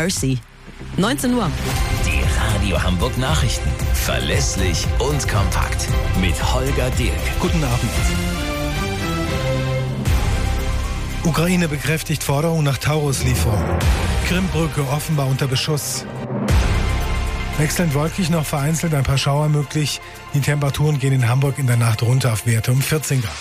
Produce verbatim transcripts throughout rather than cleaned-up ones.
Mercy. neunzehn Uhr. Die Radio Hamburg Nachrichten. Verlässlich und kompakt. Mit Holger Dilk. Guten Abend. Ukraine bekräftigt Forderung nach Taurus-Lieferung. Krimbrücke offenbar unter Beschuss. Wechselnd wolkig, noch vereinzelt ein paar Schauer möglich. Die Temperaturen gehen in Hamburg in der Nacht runter auf Werte um vierzehn Grad.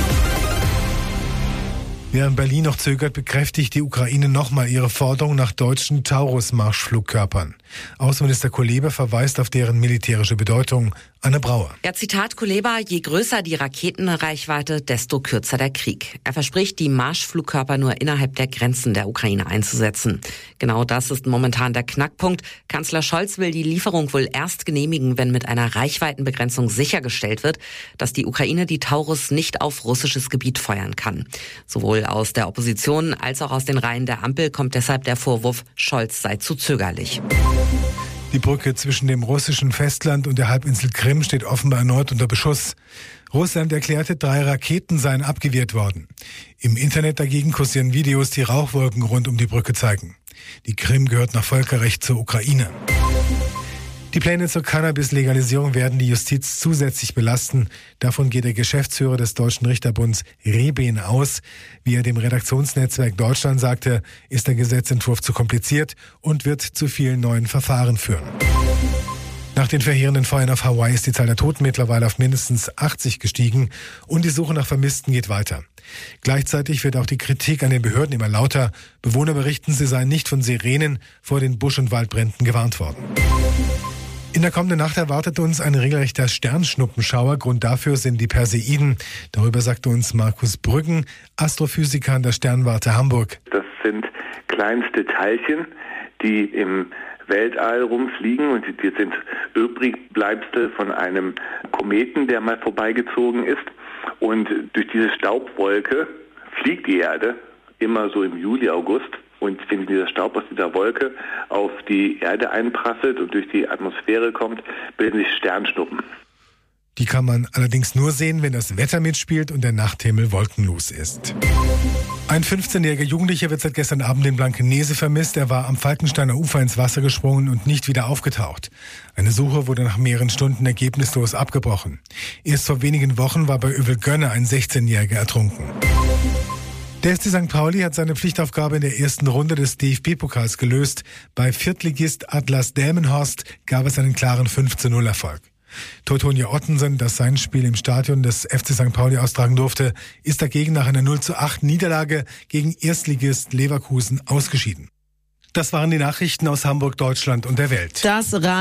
Während Berlin noch zögert, bekräftigt die Ukraine nochmal ihre Forderung nach deutschen Taurus-Marschflugkörpern. Außenminister Kuleba verweist auf deren militärische Bedeutung. Anne Brauer. Ja, Zitat Kuleba, je größer die Raketenreichweite, desto kürzer der Krieg. Er verspricht, die Marschflugkörper nur innerhalb der Grenzen der Ukraine einzusetzen. Genau das ist momentan der Knackpunkt. Kanzler Scholz will die Lieferung wohl erst genehmigen, wenn mit einer Reichweitenbegrenzung sichergestellt wird, dass die Ukraine die Taurus nicht auf russisches Gebiet feuern kann. Sowohl aus der Opposition als auch aus den Reihen der Ampel kommt deshalb der Vorwurf, Scholz sei zu zögerlich. Die Brücke zwischen dem russischen Festland und der Halbinsel Krim steht offenbar erneut unter Beschuss. Russland erklärte, drei Raketen seien abgewehrt worden. Im Internet dagegen kursieren Videos, die Rauchwolken rund um die Brücke zeigen. Die Krim gehört nach Völkerrecht zur Ukraine. Die Pläne zur Cannabis-Legalisierung werden die Justiz zusätzlich belasten. Davon geht der Geschäftsführer des Deutschen Richterbunds Rehben aus. Wie er dem Redaktionsnetzwerk Deutschland sagte, ist der Gesetzentwurf zu kompliziert und wird zu vielen neuen Verfahren führen. Nach den verheerenden Feuern auf Hawaii ist die Zahl der Toten mittlerweile auf mindestens achtzig gestiegen und die Suche nach Vermissten geht weiter. Gleichzeitig wird auch die Kritik an den Behörden immer lauter. Bewohner berichten, sie seien nicht von Sirenen vor den Busch- und Waldbränden gewarnt worden. In der kommenden Nacht erwartet uns ein regelrechter Sternschnuppenschauer. Grund dafür sind die Perseiden. Darüber sagte uns Markus Brüggen, Astrophysiker an der Sternwarte Hamburg. Das sind kleinste Teilchen, die im Weltall rumfliegen und die sind Übrigbleibsel von einem Kometen, der mal vorbeigezogen ist. Und durch diese Staubwolke fliegt die Erde immer so im Juli, August. Und wenn dieser Staub aus dieser Wolke auf die Erde einprasselt und durch die Atmosphäre kommt, bilden sich Sternschnuppen. Die kann man allerdings nur sehen, wenn das Wetter mitspielt und der Nachthimmel wolkenlos ist. Ein fünfzehnjähriger Jugendlicher wird seit gestern Abend in Blankenese vermisst. Er war am Falkensteiner Ufer ins Wasser gesprungen und nicht wieder aufgetaucht. Eine Suche wurde nach mehreren Stunden ergebnislos abgebrochen. Erst vor wenigen Wochen war bei Övelgönne ein sechzehnjähriger ertrunken. Der S C Sankt Pauli hat seine Pflichtaufgabe in der ersten Runde des D F B-Pokals gelöst. Bei Viertligist Atlas Delmenhorst gab es einen klaren fünf zu null Erfolg. Teutonia Ottensen, das sein Spiel im Stadion des F C Sankt Pauli austragen durfte, ist dagegen nach einer null zu acht Niederlage gegen Erstligist Leverkusen ausgeschieden. Das waren die Nachrichten aus Hamburg, Deutschland und der Welt. Das